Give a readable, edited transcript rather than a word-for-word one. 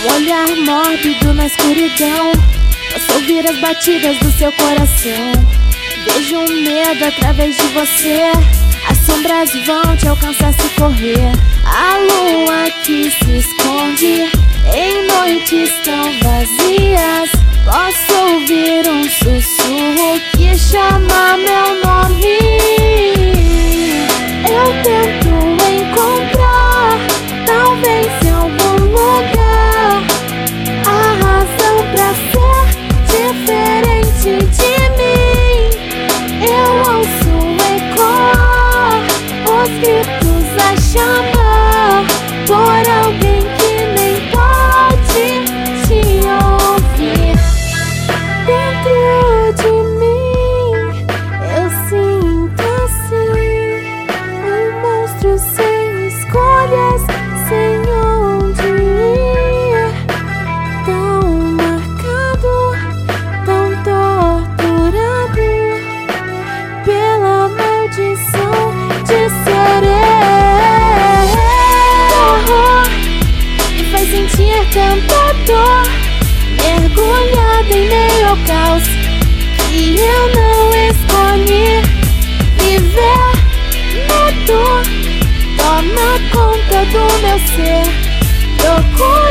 Um olhar mórbido na escuridão, posso ouvir as batidas do seu coração. Vejo um medo através de você, as sombras vão te alcançar se correr. A lua que se esconde em noites tão vazias, posso ouvir um sussurro que chama meu nome. Eu tento encontrar, talvez em algum lugar, a razão pra ser diferente de mim. Eu ouço ecoar os gritos a chamar por alguém que nem pode te ouvir. Dentro de mim eu sinto assim um monstro sem escolhas, sem onde ir, tão marcado, tão torturado pela maldição de ser terror me faz sentir tanta dor, mergulhada em meio ao caos que eu não escolhi. Viver medo toma conta do meu ser, procura